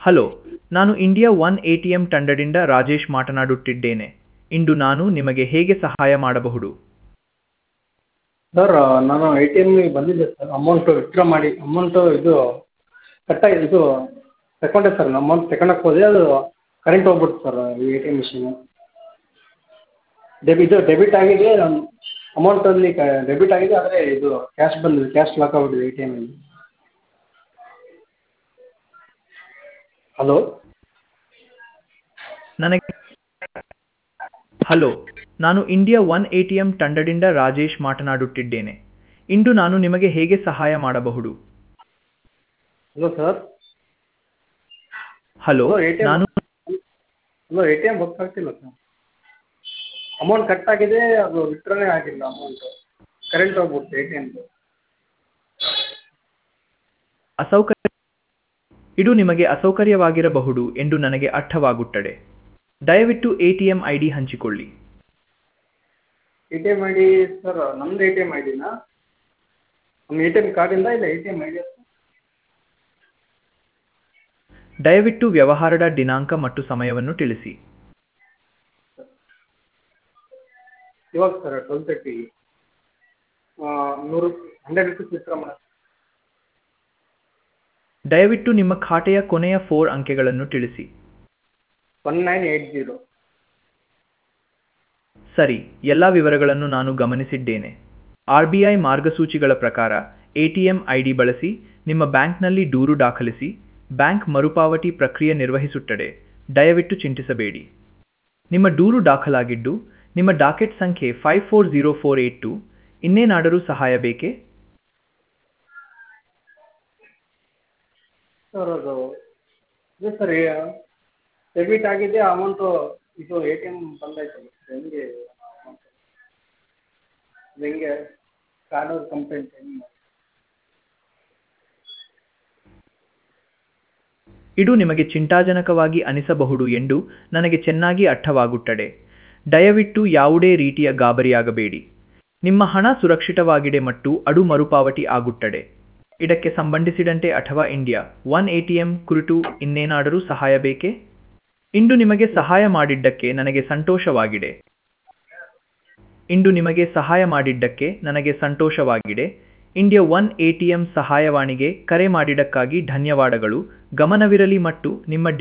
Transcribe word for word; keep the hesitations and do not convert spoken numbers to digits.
Hello, ನಾನು India one A T M ತಂಡದಿಂದ ರಾಜೇಶ್ ಮಾತನಾಡುತ್ತಿದ್ದೇನೆ. ಇಂದು ನಾನು ನಿಮಗೆ ಹೇಗೆ ಸಹಾಯ ಮಾಡಬಹುದು? ಸರ್ ನಾನು ಎ ಟಿ ಎಮ್ಮಿಗೆ ಬಂದಿದ್ದೆ ಸರ್. ಅಮೌಂಟು ವಿತ್ಡ್ರಾ ಮಾಡಿ ಅಮೌಂಟು ಇದು ಕಟ್ಟಾಗಿ ಇದು ತಗೊಂಡೆ ಸರ್. ಅಮೌಂಟ್ ತಗೊಳಕ್ಕೆ ಹೋದೆ, ಅದು ಕರೆಂಟ್ ಹೋಗ್ಬಿಡ್ತು ಸರ್ ಈ ಎ ಟಿ ಎಮ್ ಮಿಷಿನು. ಡೆಬಿ ಇದು ಡೆಬಿಟ್ ಆಗಿದೆ, ಅಮೌಂಟಲ್ಲಿ ಕ ಡೆಬಿಟ್ ಆಗಿದೆ, ಆದರೆ ಇದು ಕ್ಯಾಶ್ ಬಂದಿದೆ, ಕ್ಯಾಶ್ ಲಾಕ್ ಆಗಿಬಿಟ್ಟಿದೆ ಎ ಟಿ ಎಮ್ಮಲ್ಲಿ. ಹಲೋ ನನಗೆ ಹಲೋ, ನಾನು India one A T M ತಂಡದಿಂದ ರಾಜೇಶ್ ಮಾತನಾಡುತ್ತಿದ್ದೇನೆ. ಇಂದು ನಾನು ನಿಮಗೆ ಹೇಗೆ ಸಹಾಯ ಮಾಡಬಹುದು? Hello sir. Hello, hello A T M ನಾನು ಹಲೋ ಎ ಟಿ ಎಮ್ ಗೊತ್ತಾಗ್ತಿಲ್ಲ ಸರ್. ಅಮೌಂಟ್ ಕಟ್ ಆಗಿದೆ, ಅದು ವಿತ್ಡ್ರಾನೇ ಆಗಿಲ್ಲ ಅಮೌಂಟು. ಕರೆಂಟ್ ಹೋಗ್ಬಿಡ್ತು ಎ ಟಿ ಎಮ್ದು. ಅಸೌಕರ್ಯ ಇದು ನಿಮಗೆ ಅಸೌಕರ್ಯವಾಗಿರಬಹುದು ಎಂದು ನನಗೆ ಅರ್ಥವಾಗುತ್ತದೆ. ದಯವಿಟ್ಟು A T M I D ಹಂಚಿಕೊಳ್ಳಿ. A T M I D sir, ನಮ್ಮದು ಎ ಟಿ ಎಮ್ ಐ ಡಿನಾ? ನಮ್ಮ ಎ ಟಿ ಎಮ್ ಕಾರ್ಡಿಂದ ಇಲ್ಲ A T M I D? ದಯವಿಟ್ಟು ವ್ಯವಹಾರದ ದಿನಾಂಕ ಮತ್ತು ಸಮಯವನ್ನು ತಿಳಿಸಿ. ಇವಾಗ ಸರ್ ಟ್ವೆಲ್ ತರ್ಟಿ ನೂರು ಹಂಡ್ರೆಡ್ ರುಪೀಸ್ ವಿತ್ಡ್ರಾ ಮಾಡಿ. ದಯವಿಟ್ಟು ನಿಮ್ಮ ಖಾತೆಯ ಕೊನೆಯ ಫೋರ್ ಅಂಕೆಗಳನ್ನು ತಿಳಿಸಿ. One nine eight zero. ಸರಿ, ಎಲ್ಲ ವಿವರಗಳನ್ನು ನಾನು ಗಮನಿಸಿದ್ದೇನೆ. ಆರ್ ಬಿ ಐ ಮಾರ್ಗಸೂಚಿಗಳ ಪ್ರಕಾರ A T M I D ಬಳಸಿ ನಿಮ್ಮ ಬ್ಯಾಂಕ್ನಲ್ಲಿ ದೂರು ದಾಖಲಿಸಿ. ಬ್ಯಾಂಕ್ ಮರುಪಾವತಿ ಪ್ರಕ್ರಿಯೆ ನಿರ್ವಹಿಸುತ್ತದೆ. ದಯವಿಟ್ಟು ಚಿಂತಿಸಬೇಡಿ. ನಿಮ್ಮ ದೂರು ದಾಖಲಾಗಿದ್ದು, ನಿಮ್ಮ ಡಾಕೆಟ್ ಸಂಖ್ಯೆ five four zero four eight two. ಇನ್ನೇನಾದರೂ ಸಹಾಯ ಬೇಕೇ? ಸರ್ ಅದು ಇದೆ ಸರ್, ಡೆಬಿಟ್ ಆಗಿದೆ ಅಮೌಂಟು. ಇದು ಎ ಟಿ ಎಮ್ ಬಂದಾಯ್ತಲ್ಲ ಸರ್, ಹೆಂಗೆ ಅಮೌಂಟು ಅದು ಹೆಂಗೆ ಕಾರ್ಡ್ ಕಂಪ್ಲೇಂಟ್ ಹೆಂಗೆ? ಇದು ನಿಮಗೆ ಚಿಂತಾಜನಕವಾಗಿ ಅನಿಸಬಹುದು ಎಂದು ನನಗೆ ಚೆನ್ನಾಗಿ ಅರ್ಥವಾಗುತ್ತದೆ. ದಯವಿಟ್ಟು ಯಾವುದೇ ರೀತಿಯ ಗಾಬರಿಯಾಗಬೇಡಿ. ನಿಮ್ಮ ಹಣ ಸುರಕ್ಷಿತವಾಗಿದೆ ಮತ್ತು ಅದು ಮರುಪಾವತಿ ಆಗುತ್ತದೆ. ಇದಕ್ಕೆ ಸಂಬಂಧಿಸಿದಂತೆ ಅಥವಾ India one A T M ಕುರಿತು ಇನ್ನೇನಾದರೂ ಸಹಾಯ ಬೇಕೇ? ಇಂದು ನಿಮಗೆ ಸಹಾಯ ಮಾಡಿದ್ದಕ್ಕೆ ನನಗೆ ಸಂತೋಷವಾಗಿದೆ. ಇಂದು ನಿಮಗೆ ಸಹಾಯ ಮಾಡಿದ್ದಕ್ಕೆ ನನಗೆ ಸಂತೋಷವಾಗಿದೆ. India one A T M ಸಹಾಯವಾಣಿಗೆ ಕರೆ ಮಾಡಿದ್ದಕ್ಕಾಗಿ ಧನ್ಯವಾದಗಳು. ಗಮನವಿರಲಿ ಮತ್ತು ನಿಮ್ಮ